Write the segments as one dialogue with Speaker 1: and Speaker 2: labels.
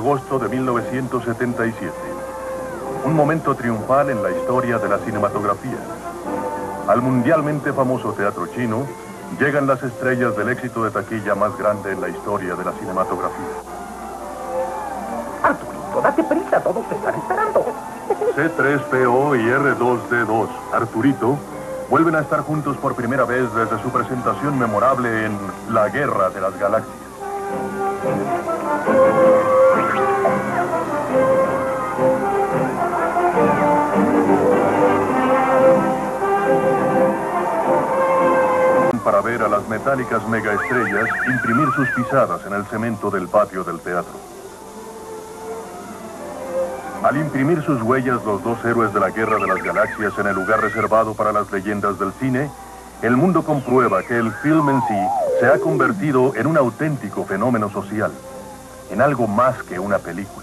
Speaker 1: agosto de 1977. Un momento triunfal en la historia de la cinematografía. Al mundialmente famoso teatro chino llegan las estrellas del éxito de taquilla más grande en la historia de la cinematografía.
Speaker 2: Arturito, date prisa, todos te están esperando.
Speaker 1: C3PO y R2D2, Arturito, vuelven a estar juntos por primera vez desde su presentación memorable en La Guerra de las Galaxias. Para ver a las metálicas megaestrellas imprimir sus pisadas en el cemento del patio del teatro. Al imprimir sus huellas los dos héroes de la Guerra de las Galaxias en el lugar reservado para las leyendas del cine, el mundo comprueba que el film en sí se ha convertido en un auténtico fenómeno social, en algo más que una película.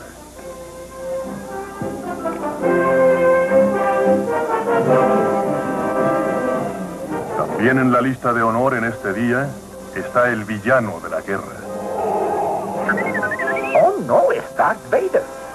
Speaker 1: También en la lista de honor en este día está el villano de la guerra.
Speaker 2: Oh, no, es Darth Vader.